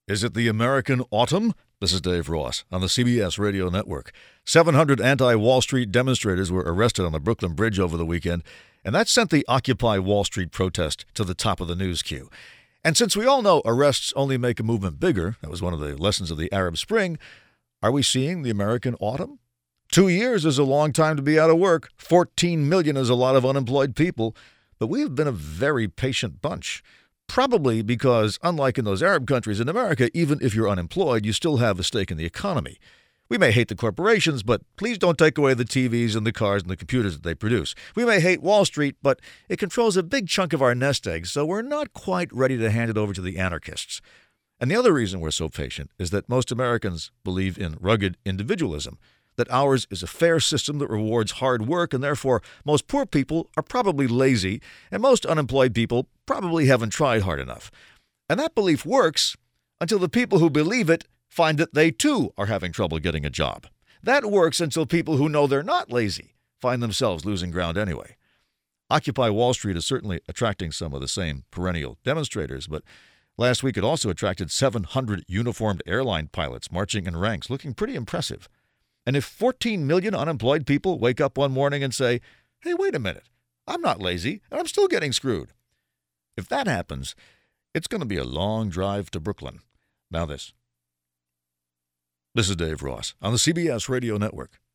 Is it the American autumn? This is Dave Ross on the CBS Radio Network. 700 anti-Wall Street demonstrators were arrested on the Brooklyn Bridge over the weekend, and that sent the Occupy Wall Street protest to the top of the news queue. And since we all know arrests only make a movement bigger, that was one of the lessons of the Arab Spring, are we seeing the American autumn? 2 years is a long time to be out of work. 14 million is a lot of unemployed people. But we have been a very patient bunch. Probably because, unlike in those Arab countries, in America, even if you're unemployed, you still have a stake in the economy. We may hate the corporations, but please don't take away the TVs and the cars and the computers that they produce. We may hate Wall Street, but it controls a big chunk of our nest egg, so we're not quite ready to hand it over to the anarchists. And the other reason we're so patient is that most Americans believe in rugged individualism, that ours is a fair system that rewards hard work, and therefore most poor people are probably lazy, and most unemployed people probably haven't tried hard enough. And that belief works until the people who believe it find that they too are having trouble getting a job. That works until people who know they're not lazy find themselves losing ground anyway. Occupy Wall Street is certainly attracting some of the same perennial demonstrators, but last week it also attracted 700 uniformed airline pilots marching in ranks, looking pretty impressive. And if 14 million unemployed people wake up one morning and say, hey, wait a minute, I'm not lazy and I'm still getting screwed. If that happens, it's going to be a long drive to Brooklyn. Now this. This is Dave Ross on the CBS Radio Network.